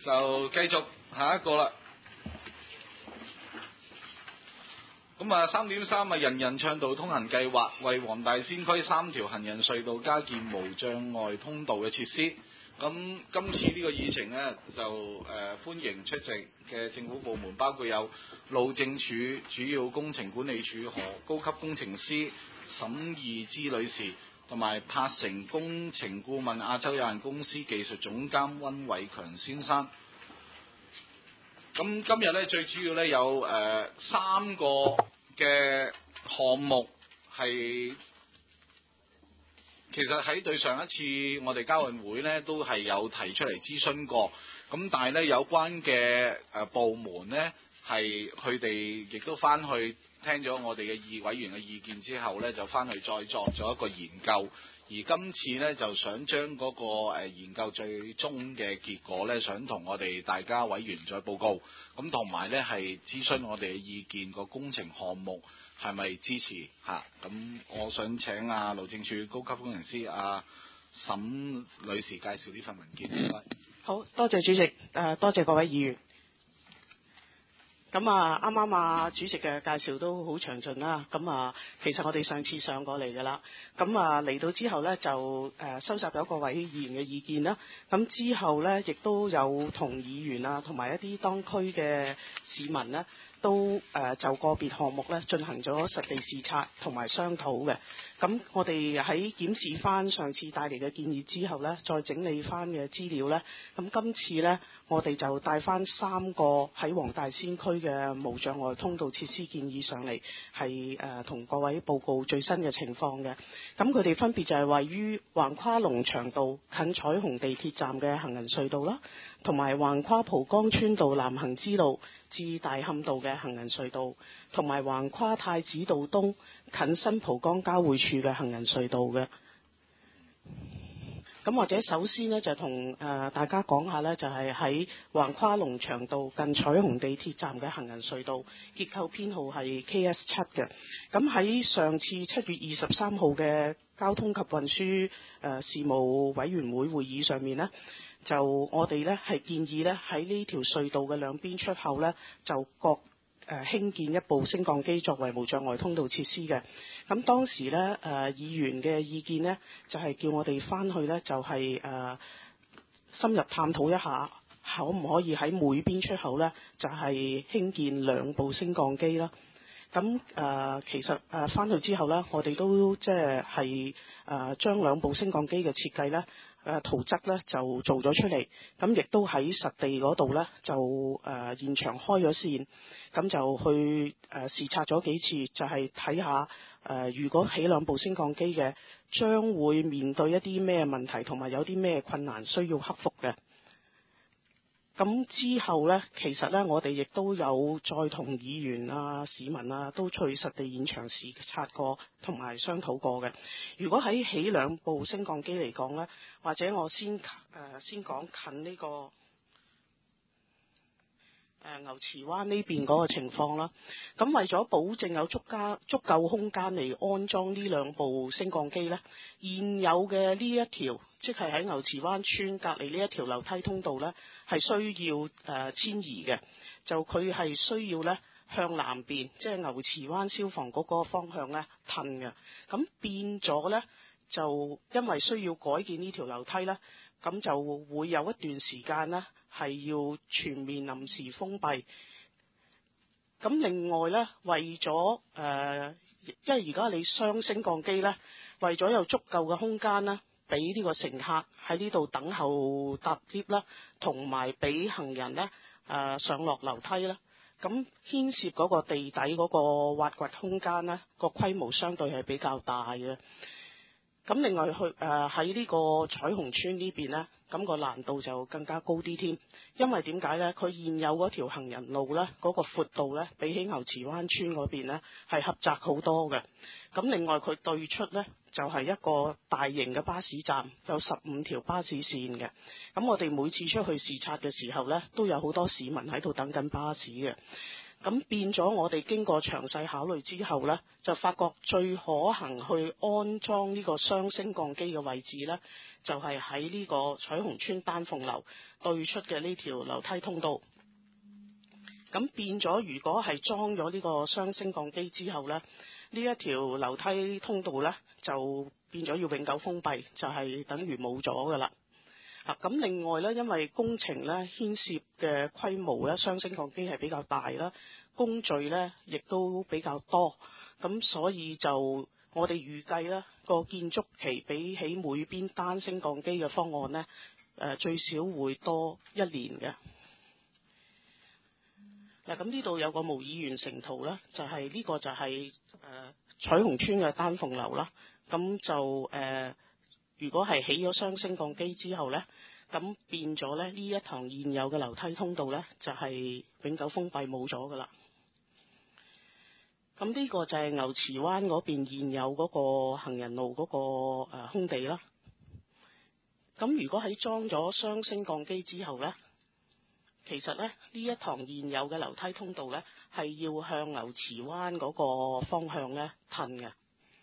就繼續下一個啦。咁啊，3.3人人暢道通行計劃為黃大仙區3條行人隧道加建無障礙通道嘅設施。咁今次呢個議程呢，就歡迎出席嘅政府部門，包括有路政署主要工程管理處何高級工程師沈義之女士，同埋柏成工程顧問亞洲有限公司技術總監溫偉強先生。咁今日咧最主要咧有3個嘅項目係，其實喺對上一次我哋交運會咧都係有提出嚟諮詢過，咁但係咧有關嘅部門咧係佢哋亦都翻去聽咗我哋嘅委員嘅意見之後咧，就翻去再作咗一個研究。而今次咧就想將嗰個研究最終嘅結果咧，想同我哋大家委員再報告，咁同埋咧係諮詢我哋嘅意見，個工程項目係咪支持嚇？咁我想請路政署高級工程師沈女士介紹呢份文件。 好多謝主席，多謝各位議員。咁啱啱主席嘅介紹都好詳盡啦。咁其實我哋上次上過嚟㗎啦。咁嚟到之後呢，就收集咗各位議員嘅意見啦。咁之後呢，亦都有同議員同埋一啲當區嘅市民呢，都就個別項目呢進行咗實地視察同埋商討嘅。咁我哋喺檢視翻上次帶嚟嘅建議之後呢，再整理翻嘅資料呢。咁今次呢，我哋就帶翻3個喺黃大仙區嘅無障礙通道設施建議上嚟，係同各位報告最新嘅情況嘅。咁佢哋分別就係位於橫跨龍翔道近彩虹地鐵站嘅行人隧道啦，同埋橫跨蒲崗村道南行支路至大磡道嘅行人隧道，同埋橫跨太子道東近新蒲崗交匯處嘅行人隧道嘅。咁或者首先呢，就同大家講下呢，就係喺橫跨龍翔道近彩虹地鐵站嘅行人隧道，結構編號係 KS7 嘅。咁喺上次7月23號嘅交通及運輸事務委員會會議上面呢，就我哋呢係建議呢喺呢條隧道嘅兩邊出口呢，就各興建一部升降機作為無障礙通道設施嘅。咁當時呢，議員嘅意見呢，就係叫我哋翻去呢，就係深入探討一下，可唔可以喺每邊出口呢，就係興建2部升降機啦。咁其實翻去之後呢，我哋都即係將2部升降機嘅設計呢，圖則呢就做咗出嚟，咁亦都喺實地嗰度呢，就現場開咗線，咁就去視察咗幾次，就係睇下如果起2部升降機嘅，將會面對一啲咩問題，同埋有啲咩困難需要克服嘅。咁之後呢，其實呢，我哋亦都有再同議員市民都去實地現場視察過，同埋商討過嘅。如果喺起2部升降機嚟講呢，或者我先講近呢個牛池灣呢邊嗰個情況啦。咁為咗保證有足夠空間嚟安裝呢2部升降機呢，現有嘅呢一條，即係喺牛池灣村隔離呢一條樓梯通道呢，係需要遷移嘅。就佢係需要呢向南邊，即係牛池灣消防局嗰個方向呢褪嘅。咁變咗呢，就因為需要改建呢條樓梯呢，咁就會有一段時間呢係要全面臨時封閉。咁另外呢，為咗因為而家你雙升降機呢，為咗有足夠嘅空間呢，俾呢個乘客喺呢度等候搭 lift 啦，同埋俾行人呢上落樓梯啦。咁牽涉嗰個地底嗰個挖掘空間呢，個規模相對係比較大嘅。咁另外喺呢個彩虹村呢邊呢，咁個難度就更加高啲添。因為點解呢？佢現有嗰條行人路呢，嗰個闊度呢，比起牛池灣村嗰邊呢，係狹窄好多嘅。咁另外佢對出呢，就係一個大型嘅巴士站，有15條巴士線嘅。咁我哋每次出去視察嘅時候呢，都有好多市民喺度等緊巴士嘅。 咁變咗我哋經過詳細考慮之後呢，就發覺最可行去安裝呢個雙升降機嘅位置呢，就係喺呢個彩虹邨丹鳳樓對出嘅呢條樓梯通道。咁變咗，如果係裝咗呢個雙升降機之後呢，呢一條樓梯通道呢，就變咗要永久封閉，就係等於冇咗㗎啦。咁另外呢，因為工程呢牽涉嘅規模呢，雙升降機係比較大啦，工序呢亦都比較多，咁所以就我哋預計呢個建築期比起每邊單升降機嘅方案呢，最少會多1年嘅。嗱，咁呢度有個模擬完成圖啦，就係呢個就係彩虹邨嘅丹鳳樓啦。咁就如果係起咗雙升降機之後呢，咁變咗呢呢一堂現有嘅樓梯通道呢，就係永久封閉冇咗噶啦。咁呢個就係牛池灣嗰邊現有嗰個行人路嗰個空地啦。咁如果喺裝咗雙升降機之後呢，其實呢一堂現有嘅樓梯通道呢，係要向牛池灣嗰個方向呢褪嘅。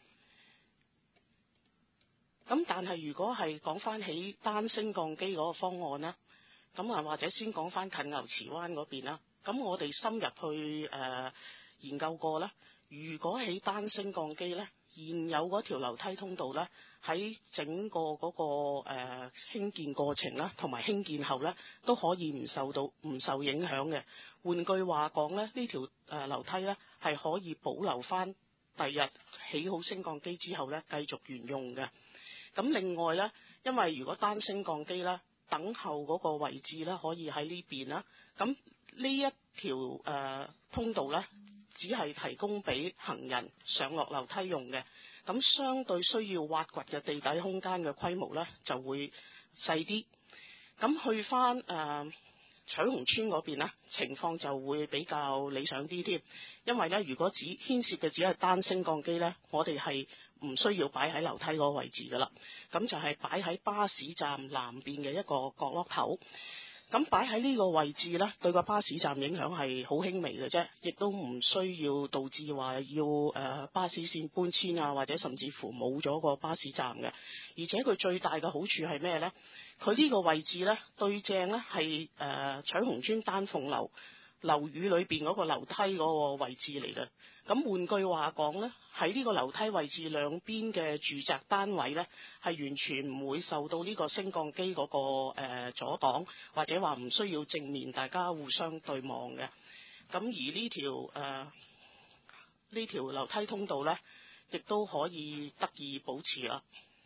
咁但係如果係講翻起單升降機嗰個方案啦，咁或者先講翻近牛池灣嗰邊啦。咁我哋深入去研究過啦，如果起單升降機呢，現有嗰條樓梯通道呢，喺整個嗰個興建過程啦，同埋興建後呢，都可以唔受影響嘅。換句話講呢，呢條樓梯呢，係可以保留翻第日起好升降機之後呢，繼續沿用嘅。咁另外呢，因為如果單升降機呢，等候嗰個位置呢，可以喺呢邊啦。咁呢一條通道呢，只係提供俾行人上落樓梯用嘅。咁相對需要挖掘嘅地底空間嘅規模呢，就會細啲。咁去翻彩虹邨嗰邊呢，情況就會比較理想啲添。因為呢，如果牽涉嘅只係單升降機呢，我哋係唔需要擺喺樓梯嗰個位置噶啦。咁就係擺喺巴士站南邊嘅一個角落頭。咁擺喺呢個位置呢，對個巴士站影響係好輕微嘅啫，亦都唔需要導致話要巴士線搬遷啊，或者甚至乎冇咗個巴士站嘅。而且佢最大嘅好處係咩呢？佢呢個位置呢，對正呢係彩虹邨丹鳳樓樓宇裏邊嗰個樓梯嗰個位置嚟嘅。咁換句話講呢，喺呢個樓梯位置兩邊嘅住宅單位呢，係完全唔會受到呢個升降機嗰個阻擋，或者話唔需要正面大家互相對望嘅。咁而呢條樓梯通道呢，亦都可以得以保持啦。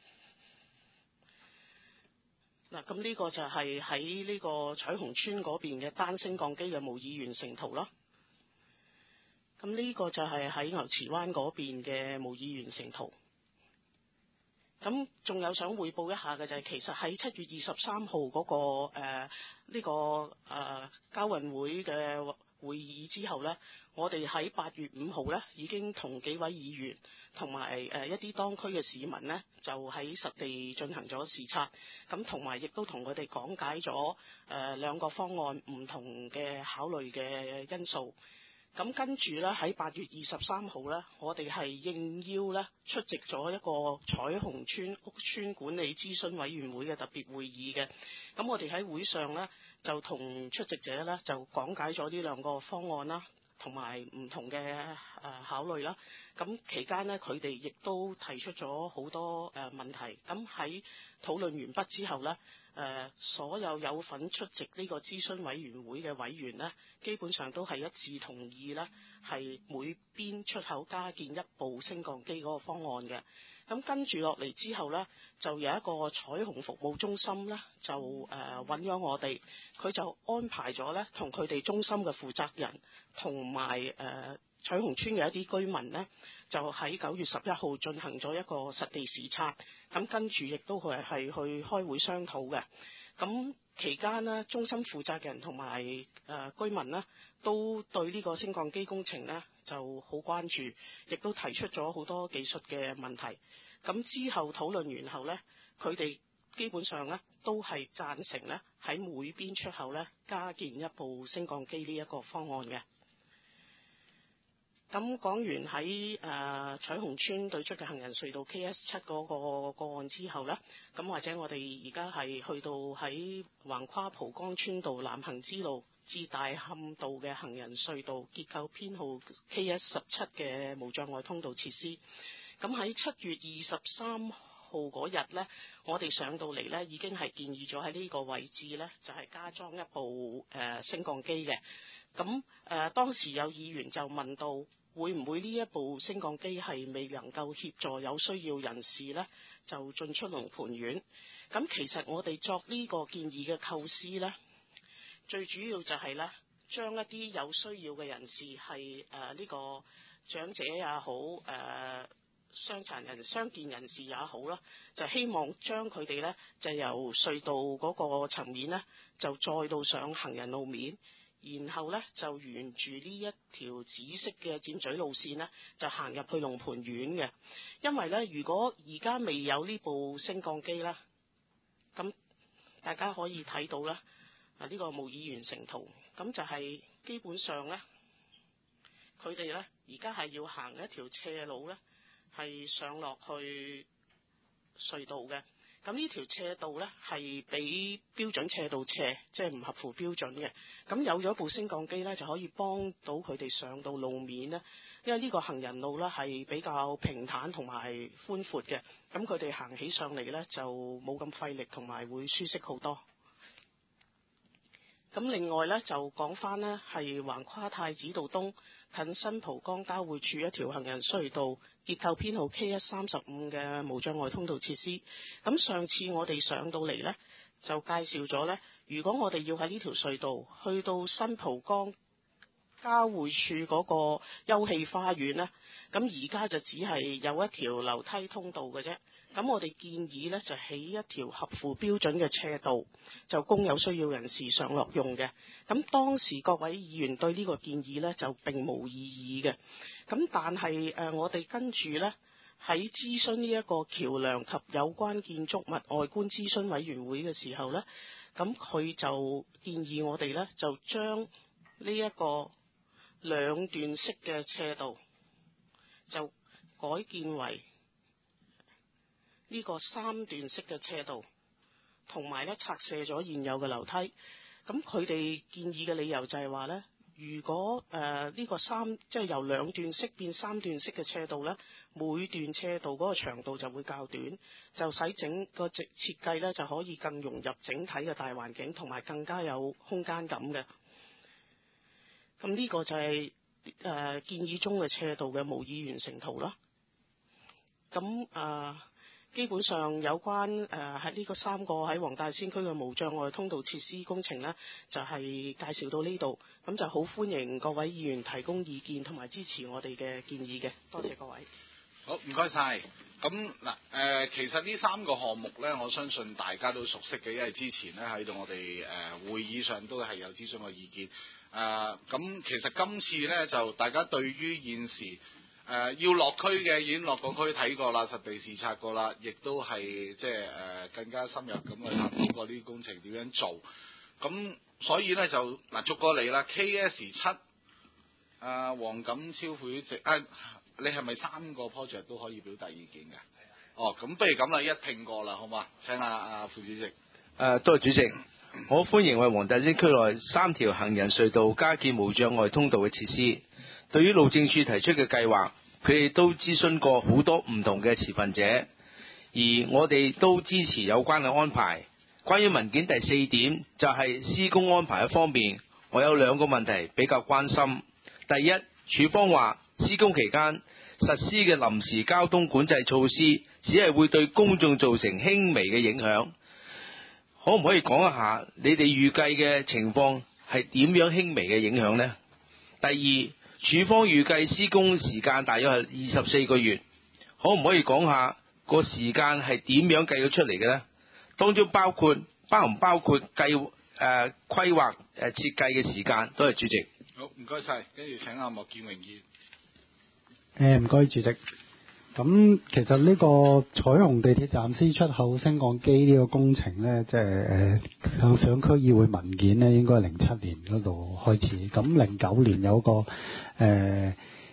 嗱，咁呢個就係喺呢個彩虹邨嗰邊嘅單升降機嘅模擬完成圖啦。咁呢個就係喺牛池灣嗰邊嘅模擬完成圖。咁仲有想匯報一下嘅就係，其實喺7月23號嗰個交運會嘅會議之後呢，我哋喺8月5號呢已經同幾位議員同埋一啲當區嘅市民呢，就喺實地進行咗視察，咁同埋亦都同佢哋講解咗兩個方案唔同嘅考慮嘅因素。咁跟住呢，喺8月23號呢，我哋係應邀呢出席咗一個彩虹邨屋邨管理諮詢委員會嘅特別會議嘅。咁我哋喺會上呢，就同出席者呢，就講解咗呢兩個方案啦，同埋唔同嘅考慮啦。咁期間呢，佢哋亦都提出咗好多問題。咁喺討論完畢之後呢，所有份出席呢個諮詢委員會嘅委員呢，基本上都係一致同意呢，係每邊出口加建一部升降機嗰個方案嘅。咁跟住落嚟之後呢，就有一個彩虹服務中心呢，就揾咗我哋，佢就安排咗呢，同佢哋中心嘅負責人同埋彩虹邨嘅一啲居民呢，就喺9月11號進行咗一個實地視察。咁跟住亦都係去開會商討嘅。咁期間呢，中心負責人同埋居民呢，都對呢個升降機工程呢就好關注，亦都提出咗好多技術嘅問題。咁之後討論完後呢，佢哋基本上呢都係贊成呢喺每邊出口呢加建一部升降機呢一個方案嘅。 咁講完喺彩虹村對出嘅行人隧道 KS7 嗰個個案之後呢，咁或者我哋而家係去到喺橫跨蒲崗村道南行之路至大磡道嘅行人隧道結構編號 KS17 嘅無障礙通道設施。咁喺7月23號嗰日呢，我哋上到嚟呢已經係建議咗喺呢個位置呢，就係加裝一部升降機嘅。咁當時有議員就問到，會唔會呢一部升降機係未能夠協助有需要人士呢就進出龍蟠苑？咁其實我哋作呢個建議嘅構思呢，最主要就係呢，將一啲有需要嘅人士係呢個長者也好，傷殘人、傷健人士也好啦，就希望將佢哋呢就由隧道嗰個層面呢，就再到上行人路面。然後呢，就沿住呢一條紫色嘅尖咀路線呢，就行入去龍蟠苑嘅。因為呢，如果而家未有呢部升降機啦，咁大家可以睇到啦，呢個模擬完成圖，咁就係基本上呢，佢哋呢而家係要行一條斜路呢，係上落去隧道嘅。咁呢條斜道呢，係比標準斜道斜，即係唔合乎標準嘅。咁有咗部升降機呢，就可以幫到佢哋上到路面呢，因為呢個行人路呢係比較平坦同埋寬闊嘅，咁佢哋行起上嚟呢，就冇咁費力，同埋會舒適好多。咁另外呢，就講翻呢，係橫跨太子道東近新蒲崗交匯處一條行人隧道結構編號 KS35 嘅無障礙通道設施。咁上次我哋上到嚟呢，就介紹咗呢，如果我哋要喺呢條隧道去到新蒲崗交匯處嗰個休憩花園呢，咁而家就只係有一條樓梯通道嘅啫。咁我哋建議呢，就起一條合乎標準嘅斜道，就供有需要人士上落用嘅。咁當時各位議員對呢個建議呢，就並無異議嘅。咁但係我哋跟住呢，喺諮詢呢一個橋梁及有關建築物外觀諮詢委員會嘅時候呢，咁佢就建議我哋呢，就將呢一個兩段式嘅斜道就改建為呢個三段式嘅斜道，同埋呢拆卸咗現有嘅樓梯。咁佢哋建議嘅理由就係話呢，如果呢個即係由兩段式變三段式嘅斜道呢，每段斜道嗰個長度就會較短，就使整個設計呢就可以更融入整體嘅大環境，同埋更加有空間感嘅。咁呢個就係建議中嘅斜道嘅模擬完成圖啦。咁基本上有關喺呢個3個喺黃大仙區嘅無障礙通道設施工程呢，就係介紹到呢度。咁就好歡迎各位議員提供意見同埋支持我哋嘅建議嘅。多謝各位。 好，唔該晒。咁嗱其實呢3個項目呢，我相信大家都熟悉嘅，因為之前呢喺度我哋會議上都係有諮詢過意見。咁其實今次呢，就大家對於現時要落區嘅已經落過區睇過啦，實地視察過啦，亦都係即係更加深入咁去探討過呢啲工程點樣做。咁所以呢，就逐個嚟啦。KS7 黃錦超副主席你係咪3個 project 都可以表達意見嘅？哦，咁不如咁啦，一拼過啦，好嘛？請阿副主席。 多謝主席。我歡迎為黃大仙區內3條行人隧道加建無障礙通道嘅設施。對於路政署提出嘅計劃，佢哋都諮詢過好多唔同嘅持份者，而我哋都支持有關嘅安排。關於文件第4點，就係施工安排嘅方面，我有2個問題比較關心。第一，署方話施工期間實施嘅臨時交通管制措施，只係會對公眾造成輕微嘅影響。可唔可以講一下你哋預計嘅情況係點樣輕微嘅影響呢？第二，署方預計施工時間大約係24個月，可唔可以講下個時間係點樣計咗出嚟嘅呢？當中包唔包括規劃設計嘅時間？多謝主席。 好，唔該晒。跟住請阿莫建榮議員。 唔該主席。咁其實呢個彩虹地鐵站 C 出口升降機呢個工程呢，即係向上區議會文件呢，應該係07年嗰度開始。咁09年有個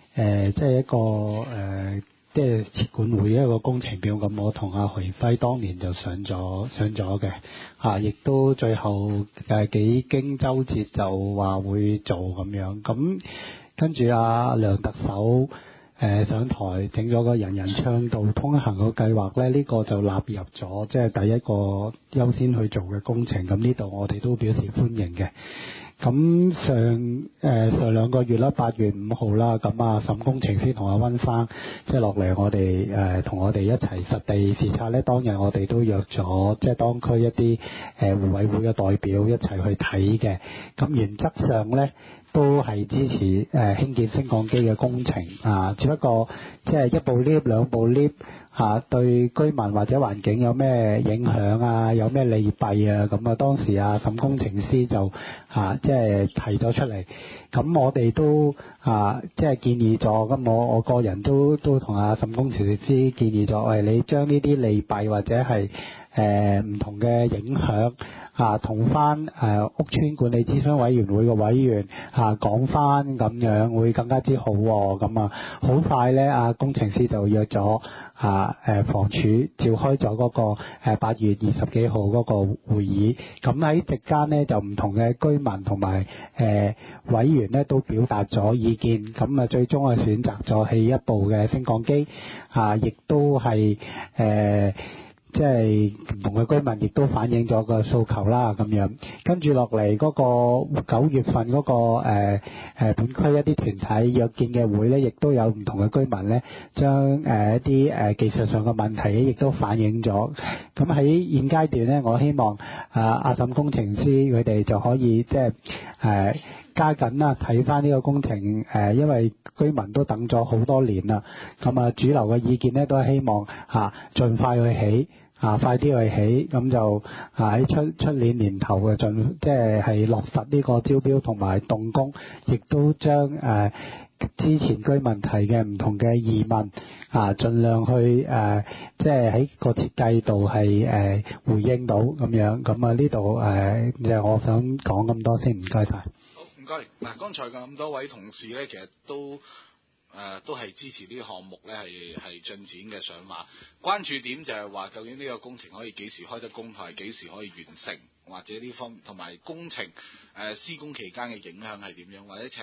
即係一個即係設管會一個工程表，咁我同阿許輝當年就上咗嘅，亦都最後幾經周折就話會做咁樣，咁跟住阿梁特首上台整咗個人人暢道通行個計劃咧，呢個就納入咗即係第一個優先去做嘅工程，咁呢度我哋都表示歡迎嘅。咁上兩個月啦，8月5號啦，咁啊沈工程師同阿溫生即係落嚟我哋同我哋一齊實地視察咧。當日我哋都約咗即係當區一啲互委會嘅代表一齊去睇嘅。咁原則上咧都係支持興建升降機嘅工程只不過即係一部 lift 兩部 lift對居民或者環境有咩影響有咩利弊咁當時沈工程師就即係提咗出嚟，咁我哋都即係建議咗，咁我個人都同沈工程師建議咗，喂，你將呢啲利弊或者係唔同嘅影響同翻屋邨管理諮詢委員會嘅委員講翻，咁樣會更加之好咁好快咧，工程師就約咗房署召開咗嗰個8月20幾號嗰個會議，咁喺席間呢，就唔同嘅居民同埋委員呢都表達咗意見，咁最終選擇咗起一部嘅升降機，亦都係即係唔同嘅居民亦都反映咗個訴求啦，咁樣跟住落嚟嗰個9月份嗰個本區一啲團體約見嘅會咧，亦都有唔同嘅居民咧，將一啲技術上嘅問題咧，亦都反映咗。咁喺現階段咧，我希望阿沈工程師佢哋就可以即係加緊啦，睇翻呢個工程因為居民都等咗好多年啦，咁主流嘅意見咧都係希望盡快去起。快啲去起，咁就喺出年年頭嘅即係落實呢個招標同埋動工，亦都將之前居民提嘅唔同嘅疑問盡量去即係喺個設計度係回應到咁樣。咁呢度就我想講咁多先，唔該晒。 好，唔該。嗱，剛才嘅咁多位同事咧，其實都係支持呢個項目咧，係進展嘅上馬。關注點就係話，究竟呢個工程可以幾時開得工，同埋幾時可以完成，或者呢方同埋工程施工期間嘅影響係點樣？或者請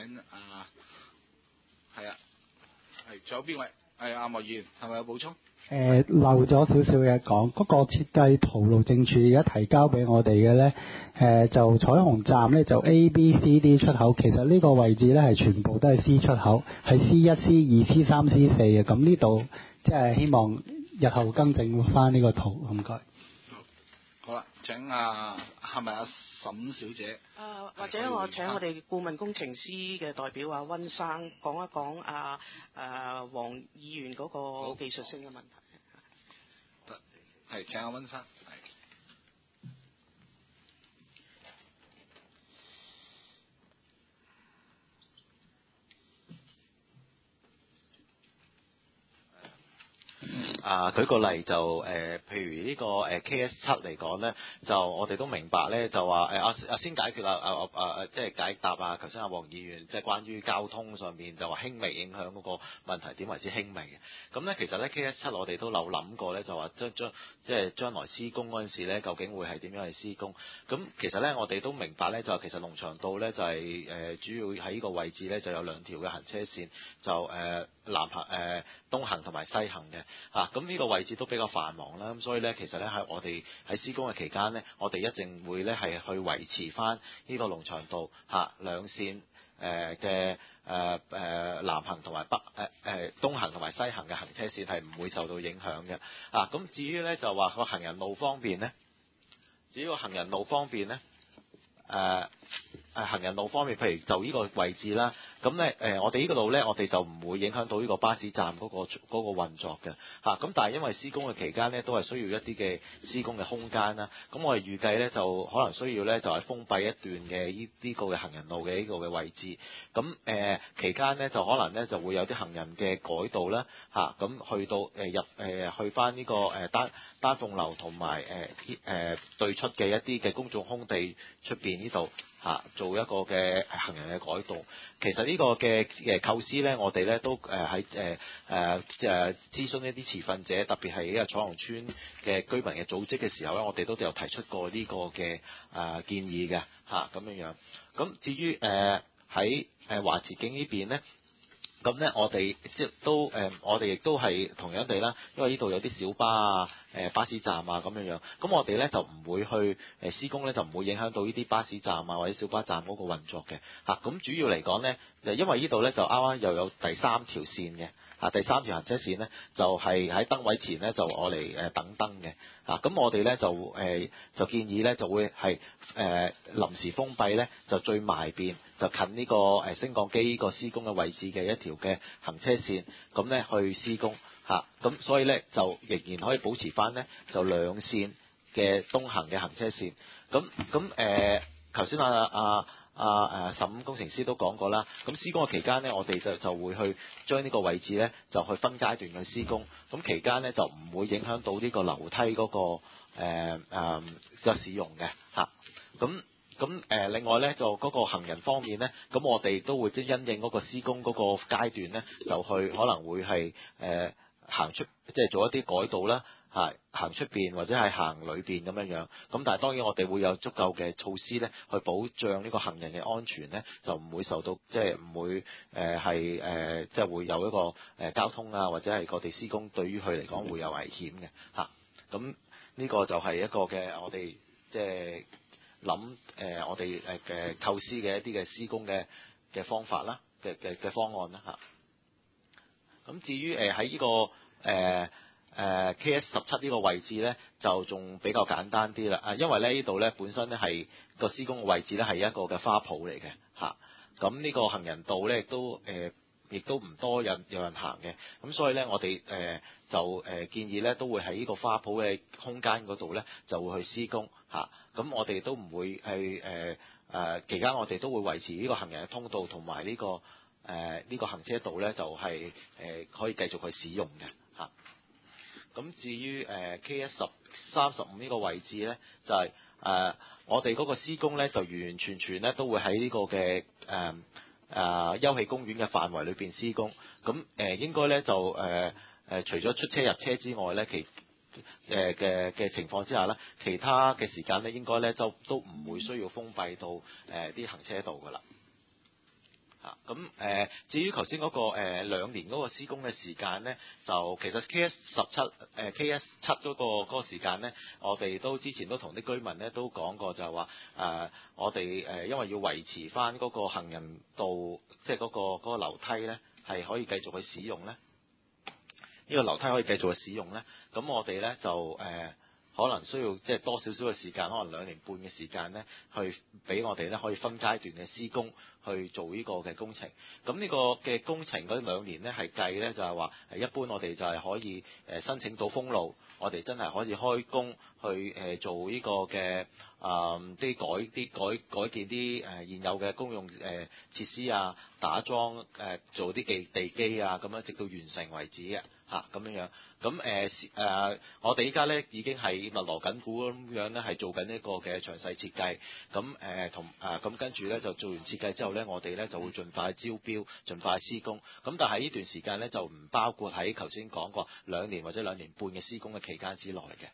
仲有邊位？阿莫議員係咪有補充？ 漏咗少少嘢講，嗰個設計圖路政署而家提交俾我哋嘅咧，就彩虹站咧就 A、B、C、D 出口，其實呢個位置咧係全部都係 C 出口，係 C1、C2、C3、C4 嘅。咁呢度即係希望日後更正翻呢個圖，唔該。 好啦，請係咪阿沈小姐？ 或者我請我哋顧問工程師嘅代表溫生講一講黃議員嗰個技術性嘅問題。 係，請阿溫生。 舉個例就譬如呢個KS7嚟講咧，就我哋都明白咧，就話先解決即係解答頭先黃議員即係關於交通上面就話輕微影響嗰個問題點為之輕微嘅。咁咧其實咧 KS7 我哋都有諗過咧，就話即係將來施工嗰陣時咧，究竟會係點樣去施工？咁其實咧我哋都明白咧，就係其實龍翔道咧就係主要喺呢個位置咧就有兩條嘅行車線，就南行東行同埋西行嘅咁呢個位置都比較繁忙啦，咁所以咧其實咧喺我哋喺施工嘅期間咧，我哋一定會咧係去維持翻呢個龍翔道兩線嘅南行同埋東行同埋西行嘅行車線係唔會受到影響嘅。咁至於咧就話個行人路方面咧，行人路方面，譬如就呢個位置啦，咁咧我哋呢個路咧，我哋就唔會影響到呢個巴士站嗰個運作嘅咁但係因為施工嘅期間咧，都係需要一啲嘅施工嘅空間啦。咁我哋預計咧就可能需要咧就係封閉一段嘅呢個嘅行人路嘅呢個嘅位置。咁期間咧就可能咧就會有啲行人嘅改道啦咁去到去翻呢個丹鳳樓同埋對出嘅一啲嘅公眾空地出邊呢度做一個嘅行人嘅改道。其實呢個嘅構思呢，我哋呢都喺諮詢一啲持份者，特別係呢個彩虹村嘅居民嘅組織嘅時候呢，我哋都有提出過呢個嘅建議嘅咁樣樣。咁至於喺華慈徑呢邊呢，咁呢我哋我哋亦都係同樣地啦，因為呢度有啲小巴啊、巴士站啊咁樣樣，咁我哋呢就唔會去施工呢，就唔會影響到呢啲巴士站啊或者小巴站嗰個運作嘅咁主要嚟講呢，因為呢度呢就啱啱又有第三條線嘅第三條行車線呢，就係喺燈位前呢，就我嚟等燈嘅咁我哋呢就建議呢，就會係臨時封閉呢，就最埋邊就近呢個升降機呢個施工嘅位置嘅一條嘅行車線，咁呢去施工咁所以呢，就仍然可以保持翻呢，就兩線嘅東行嘅行車線。咁頭先15工程師都講過啦，咁施工嘅期間呢，我哋就會去將呢個位置呢，就去分階段去施工。咁期間呢，就唔會影響到呢個樓梯嗰個使用嘅咁另外呢，就嗰個行人方面呢，咁我哋都會因應嗰個施工嗰個階段呢，就去可能會係行出即係做一啲改道啦。行出邊或者係行裏邊咁樣樣，咁但係當然我哋會有足夠嘅措施咧，去保障呢個行人嘅安全咧，就唔會受到即係唔會即係會有一個交通啊或者係我哋施工對於佢嚟講會有危險嘅咁呢個就係一個嘅我哋即係諗我哋嘅構思嘅一啲嘅施工嘅方法啦嘅方案啦咁至於喺呢個KS17呢個位置呢，就仲比較簡單啲啦，因為呢度呢本身呢係個施工嘅位置呢係一個嘅花圃嚟嘅咁呢個行人道呢亦都唔多有人行嘅，咁所以呢，我哋就建議呢都會喺呢個花圃嘅空間嗰度呢就會去施工咁我哋都唔會去期間我哋都會維持呢個行人嘅通道同埋呢個行車道呢，就係可以繼續去使用嘅咁至於KS35呢個位置呢，就係我哋嗰個施工呢，就完完全全呢都會喺呢個嘅休憩公園嘅範圍裏邊施工。咁應該呢，就除咗出車入車之外呢，嘅情況之下呢，其他嘅時間呢應該呢都唔會需要封閉到啲行車道㗎啦。至於頭先嗰個2年嗰個施工嘅時間呢，就其實 KS7 嗰個時間呢，我哋都之前都同啲居民呢都講過，就係話我哋因為要維持翻嗰個行人道，即係嗰個樓梯呢，係可以繼續去使用呢。呢個樓梯可以繼續去使用呢，咁我哋呢就可能需要即係多少少嘅時間，可能2年半嘅時間呢，去俾我哋呢可以分階段嘅施工去做呢個嘅工程。咁呢個嘅工程嗰2年呢係計呢，就係話一般我哋就係可以申請到封路，我哋真係可以開工去做呢個嘅改建啲現有嘅公用設施啊，打樁做啲地基啊，咁樣直到完成為止嘅咁樣樣。咁我哋依家咧已經係密鑼緊鼓咁樣咧，係做緊一個嘅詳細設計。咁跟住咧就做完設計之後咧，我哋咧就會盡快招標，盡快施工。咁但係呢段時間咧就唔包括喺頭先講過2年或者2年半嘅施工嘅期間之內嘅。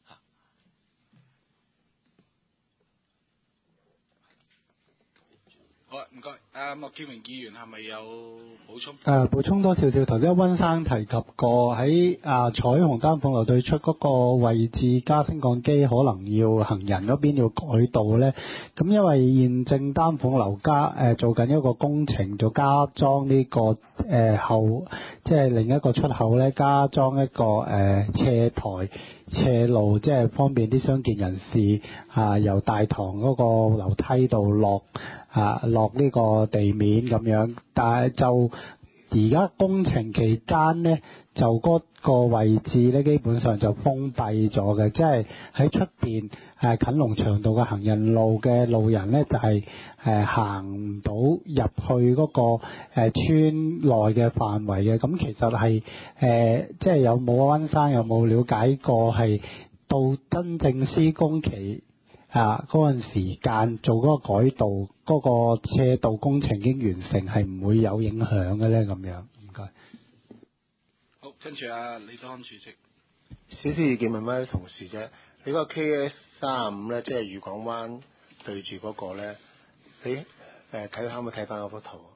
好，唔該。莫建榮議員係咪有補充？ 補充多少少，頭先溫生提及過喺彩虹丹鳳樓對出嗰個位置加升降機，可能要行人嗰邊要改道呢。咁因為現正丹鳳樓做緊一個工程，就加裝呢個後即係另一個出口呢，加裝一個斜台斜路，即係方便啲傷健人士由大堂嗰個樓梯度落呢個地面咁樣，但係就而家工程期間呢，就嗰個位置呢，基本上就封閉咗嘅，即係喺出邊近龍翔道嘅行人路嘅路人呢，就係行唔到入去嗰個村內嘅範圍嘅。咁其實係即係有冇溫生有冇了解過係到真正施工期嗰陣時間做嗰個改道，嗰個斜道工程已經完成，係唔會有影響嘅咧？咁樣，唔該。 好，跟住啊李德安主席。 少少意見問翻啲同事啫。你嗰個 KS35咧，即係愉港灣對住嗰個咧，你睇可唔可以睇翻嗰幅圖？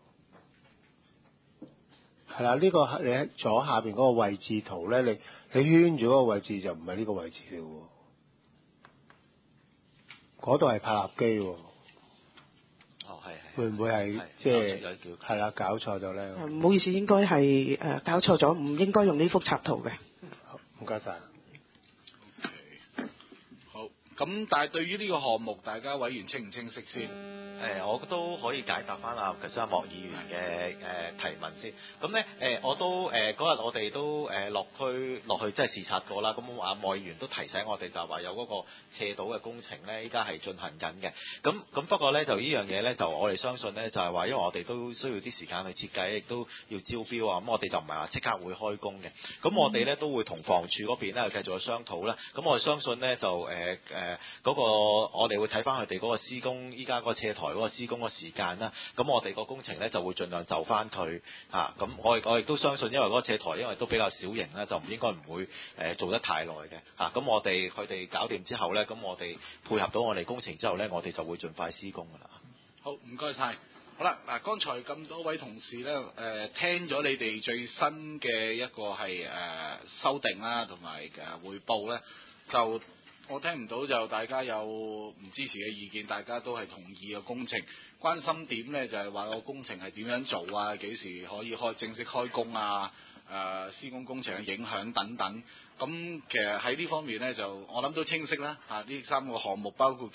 係啦，呢個你喺左下邊嗰個位置圖咧，你圈住嗰個位置就唔係呢個位置嚟喎。嗰度係拍立基喎。 哦，係。 會唔會係即係係啦搞錯咗咧？ 唔好意思，應該係搞錯咗，唔應該用呢幅插圖嘅。 好，唔該晒。 好，咁但係對於呢個項目，大家委員清唔清晰先？ 我都可以解答翻頭先莫議員嘅提問先。咁咧我都嗰日我哋都落去即係視察過啦。咁莫議員都提醒我哋就話有嗰個斜道嘅工程咧，依家係進行緊嘅。咁不過咧就呢樣嘢咧，就我哋相信咧就係話，因為我哋都需要啲時間去設計，亦都要招標啊。咁我哋就唔係話即刻會開工嘅。咁我哋咧都會同房署嗰邊咧繼續去商討啦。咁我哋相信咧就嗰個我哋會睇翻佢哋嗰個施工，依家嗰個斜台嗰個施工嘅時間啦，咁我哋個工程咧就會盡量就翻佢嚇，咁我亦都相信，因為嗰個斜台因為都比較小型啦，就應該唔會做得太耐嘅嚇，咁佢哋搞掂之後咧，咁我哋配合到我哋工程之後咧，我哋就會盡快施工㗎啦。 好，唔該晒。好啦，嗱，剛才咁多位同事咧，聽咗你哋最新嘅一個係修訂啦，同埋匯報咧，就我聽唔到就大家有唔支持嘅意見，大家都係同意嘅工程。關心點咧就係話個工程係點樣做啊，幾時可以正式開工啊？施工工程嘅影響等等。咁其實喺呢方面咧，就我諗都清晰啦。呢3個項目包括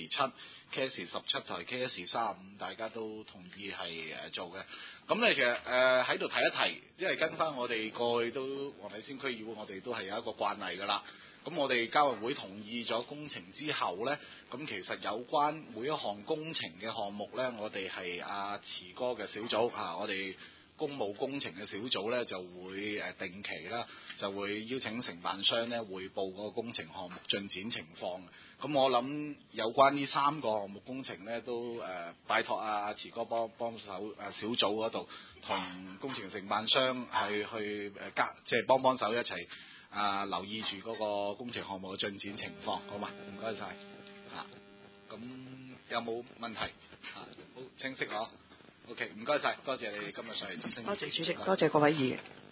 KS7、KS17 同埋 KS35，大家都同意係做嘅。咁咧其實喺度提一提，因為跟翻我哋過去都黃大仙區議會，我哋都係有一個慣例㗎啦。咁我哋交運會同意咗工程之後呢，咁其實有關每一項工程嘅項目呢，我哋係阿池哥嘅小組我哋公務工程嘅小組呢，就會定期啦，就會邀請承辦商呢匯報嗰個工程項目進展情況。咁我諗有關呢3個項目工程呢，都拜託阿池哥幫手小組嗰度同工程承辦商係去即係幫手一齊。留意住嗰個工程項目嘅進展情況，好嘛？唔該晒。咁有冇問題？好清晰嗬。OK， 唔該晒，多謝你哋今日上嚟諮詢。 多謝主席，多謝各位議員。